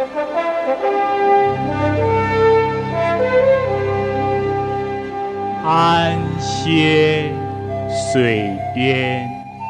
安歇水边。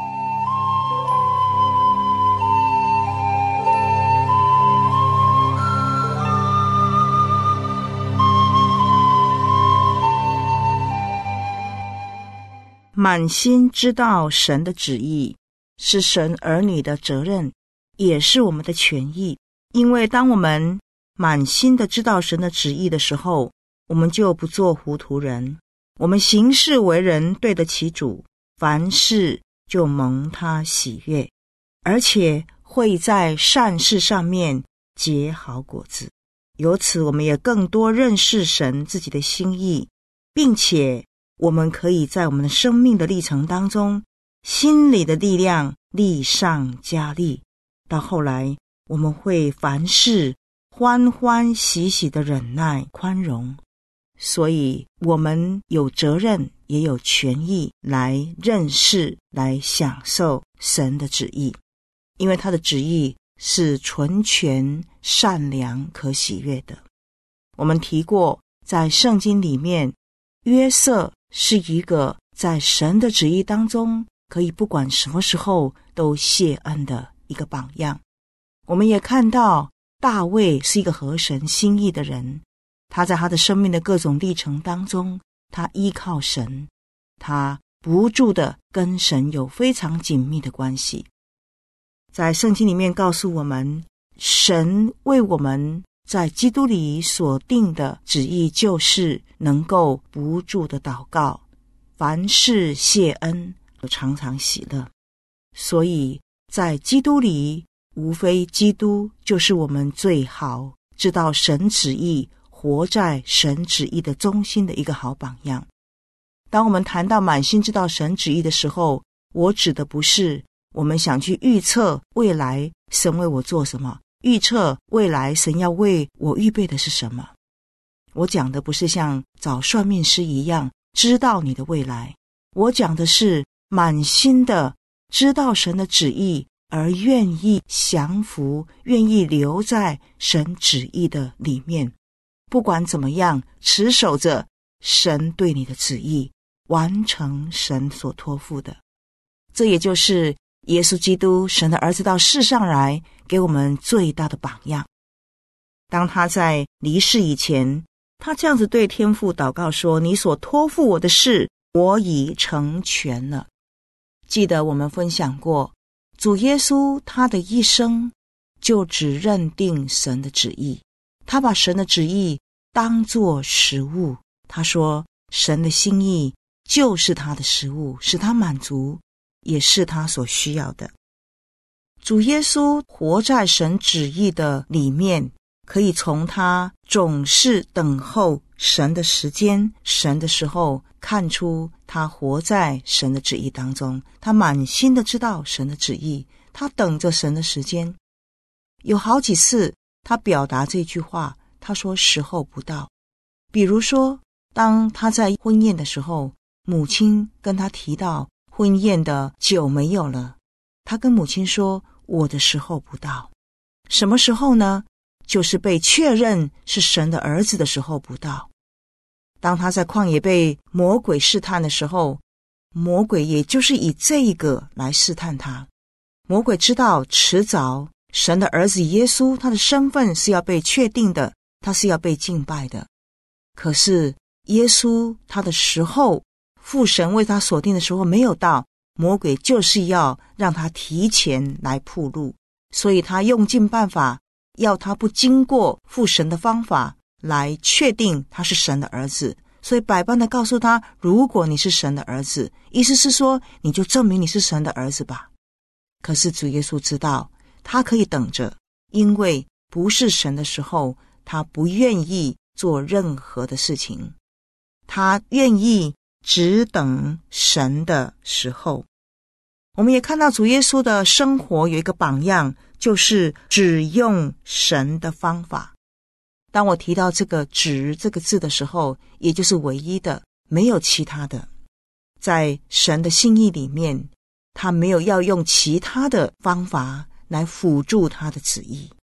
满心知道神的旨意，是神儿女的责任，也是我们的权益。因为当我们满心的知道神的旨意的时候，我们就不做糊涂人，我们行事为人对得起主，凡事就蒙他喜悦，而且会在善事上面结好果子。由此我们也更多认识神自己的心意，并且我们可以在我们的生命的历程当中，心里的力量力上加力，到后来我们会凡事欢欢喜喜的忍耐宽容。所以我们有责任也有权益来认识来享受神的旨意，因为他的旨意是纯全善良可喜悦的。我们提过在圣经里面，约瑟是一个在神的旨意当中可以不管什么时候都谢恩的一个榜样。我们也看到大卫是一个合神心意的人，他在他的生命的各种历程当中，他依靠神，他不住的跟神有非常紧密的关系。在圣经里面告诉我们，神为我们在基督里所定的旨意，就是能够不住的祷告，凡事谢恩，常常喜乐。所以在基督里，无非基督就是我们最好知道神旨意，活在神旨意的中心的一个好榜样。当我们谈到满心知道神旨意的时候，我指的不是我们想去预测未来神为我做什么，预测未来神要为我预备的是什么。我讲的不是像找算命师一样知道你的未来，我讲的是满心的知道神的旨意，而愿意降服，愿意留在神旨意的里面，不管怎么样持守着神对你的旨意，完成神所托付的。这也就是耶稣基督神的儿子到世上来给我们最大的榜样。当他在离世以前，他这样子对天父祷告说，你所托付我的事，我已成全了。记得我们分享过，主耶稣他的一生就只认定神的旨意，他把神的旨意当作食物，他说神的心意就是他的食物，使他满足，也是他所需要的。主耶稣活在神旨意的里面，可以从他总是等候神的时间，神的时候看出他活在神的旨意当中，他满心的知道神的旨意，他等着神的时间。有好几次他表达这句话，他说时候不到。比如说当他在婚宴的时候，母亲跟他提到婚宴的酒没有了，他跟母亲说我的时候不到。什么时候呢？就是被确认是神的儿子的时候不到。当他在旷野被魔鬼试探的时候，魔鬼也就是以这个来试探他。魔鬼知道迟早神的儿子耶稣他的身份是要被确定的，他是要被敬拜的。可是耶稣他的时候，父神为他所定的时候没有到，魔鬼就是要让他提前来铺路，所以他用尽办法要他不经过父神的方法来确定他是神的儿子，所以百般的告诉他，如果你是神的儿子，意思是说你就证明你是神的儿子吧。可是主耶稣知道他可以等着，因为不是神的时候，他不愿意做任何的事情，他愿意只等神的时候。我们也看到主耶稣的生活有一个榜样，就是只用神的方法。当我提到这个只这个字的时候，也就是唯一的，没有其他的。在神的心意里面，他没有要用其他的方法来辅助他的旨意，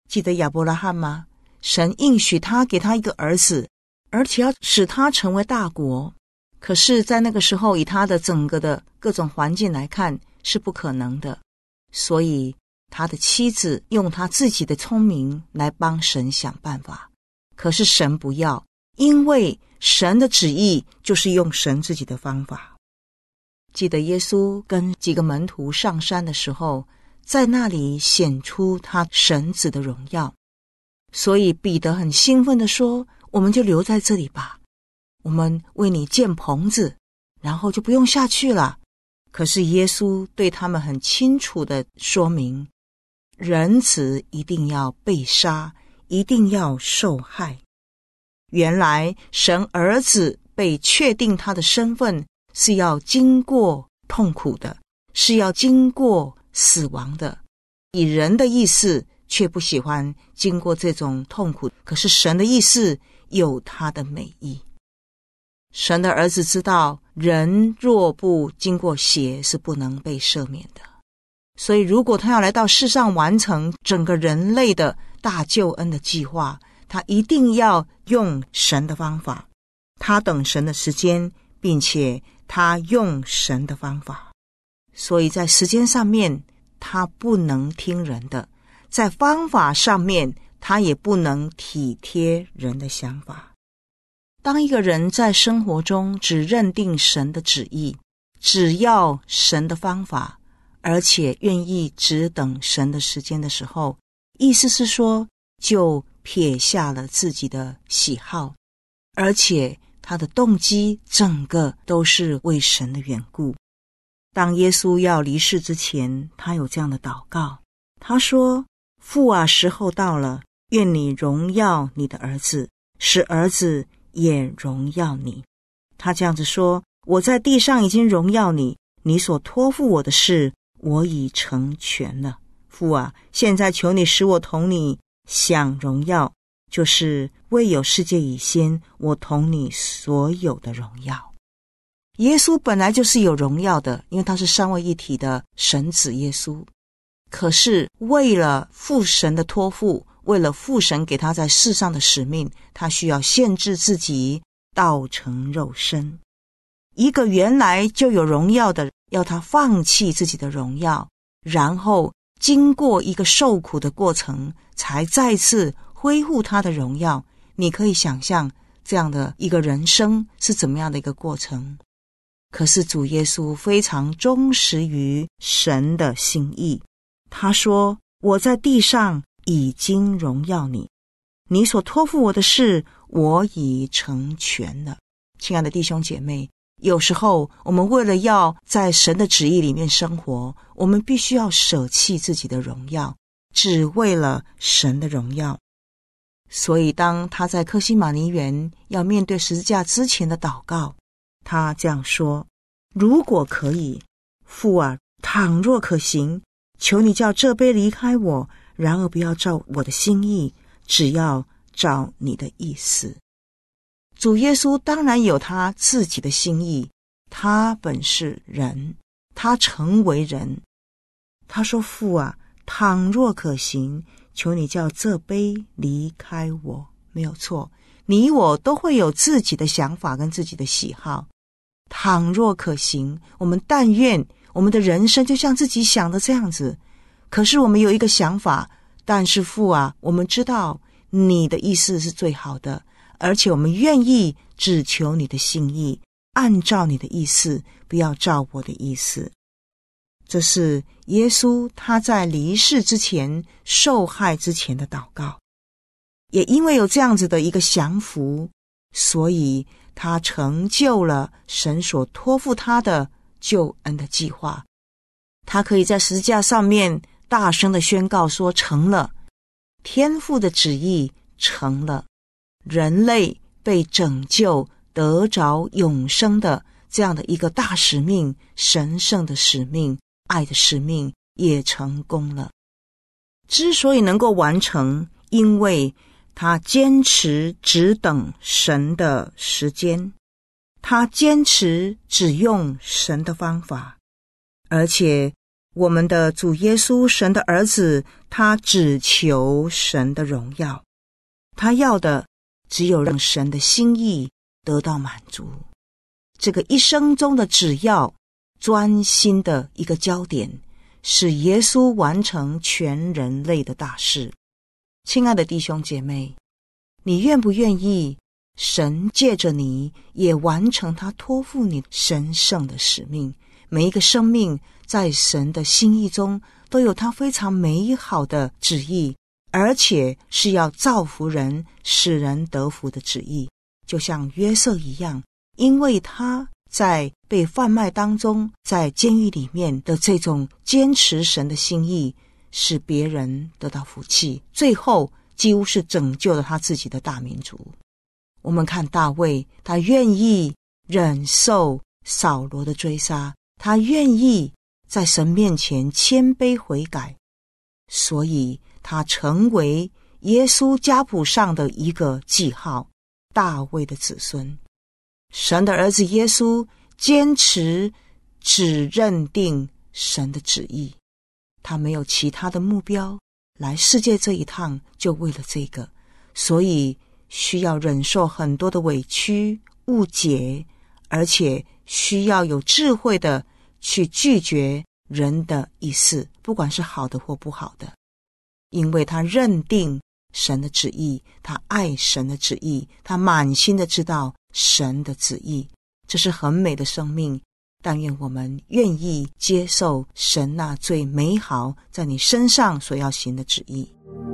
记得亚伯拉罕吗？神应许他，给他一个儿子，而且要使他成为大国。可是在那个时候，以他的整个的各种环境来看，是不可能的。所以他的妻子用他自己的聪明来帮神想办法。可是神不要，因为神的旨意就是用神自己的方法。记得耶稣跟几个门徒上山的时候，在那里显出他神子的荣耀。所以彼得很兴奋地说，我们就留在这里吧，我们为你建棚子，然后就不用下去了。可是耶稣对他们很清楚地说明，人子一定要被杀，一定要受害。原来神儿子被确定他的身份是要经过痛苦的，是要经过死亡的。以人的意思却不喜欢经过这种痛苦，可是神的意思有他的美意。神的儿子知道，人若不经过血是不能被赦免的。所以如果他要来到世上完成整个人类的大救恩的计划，他一定要用神的方法，他等神的时间，并且他用神的方法。所以在时间上面他不能听人的，在方法上面他也不能体贴人的想法。当一个人在生活中只认定神的旨意，只要神的方法，而且愿意只等神的时间的时候，意思是说就撇下了自己的喜好，而且他的动机整个都是为神的缘故。当耶稣要离世之前，他有这样的祷告，他说，父啊，时候到了，愿你荣耀你的儿子，使儿子也荣耀你。他这样子说，我在地上已经荣耀你，你所托付我的事我已成全了。父啊，现在求你使我同你享荣耀，就是未有世界以先我同你所有的荣耀。耶稣本来就是有荣耀的，因为他是三位一体的神子耶稣。可是为了父神的托付，为了父神给他在世上的使命，他需要限制自己，道成肉身。一个原来就有荣耀的，要他放弃自己的荣耀，然后经过一个受苦的过程，才再次恢复他的荣耀。你可以想象这样的一个人生是怎么样的一个过程。可是主耶稣非常忠实于神的心意，他说，我在地上已经荣耀你，你所托付我的事我已成全了。亲爱的弟兄姐妹，有时候我们为了要在神的旨意里面生活，我们必须要舍弃自己的荣耀，只为了神的荣耀。所以当他在客西马尼园要面对十字架之前的祷告，他这样说，如果可以，父啊，倘若可行，求你叫这杯离开我，然而不要照我的心意，只要照你的意思。主耶稣当然有他自己的心意，他本是人，他成为人。他说，父啊，倘若可行，求你叫这杯离开我。没有错，你我都会有自己的想法跟自己的喜好。倘若可行，我们但愿我们的人生就像自己想的这样子。可是我们有一个想法，但是父啊，我们知道你的意思是最好的，而且我们愿意只求你的心意，按照你的意思，不要照我的意思。这是耶稣他在离世之前，受害之前的祷告。也因为有这样子的一个降服，所以他成就了神所托付他的救恩的计划。他可以在十字架上面大声的宣告说，成了，天父的旨意成了，人类被拯救，得着永生的这样的一个大使命，神圣的使命，爱的使命也成功了。之所以能够完成，因为他坚持只等神的时间，他坚持只用神的方法，而且我们的主耶稣，神的儿子，他只求神的荣耀，他要的只有让神的心意得到满足。这个一生中的只要专心的一个焦点，是耶稣完成全人类的大事。亲爱的弟兄姐妹，你愿不愿意神借着你也完成他托付你神圣的使命？每一个生命在神的心意中都有他非常美好的旨意，而且是要造福人，使人得福的旨意。就像约瑟一样，因为他在被贩卖当中，在监狱里面的这种坚持神的心意，使别人得到福气，最后几乎是拯救了他自己的大民族。我们看大卫，他愿意忍受扫罗的追杀，他愿意在神面前谦卑悔改，所以他成为耶稣家谱上的一个记号，大卫的子孙。神的儿子耶稣坚持只认定神的旨意，他没有其他的目标，来世界这一趟就为了这个，所以需要忍受很多的委屈误解，而且需要有智慧的去拒绝人的意思，不管是好的或不好的，因为他认定神的旨意，他爱神的旨意，他满心的知道神的旨意。这是很美的生命，但愿我们愿意接受神那最美好在你身上所要行的旨意。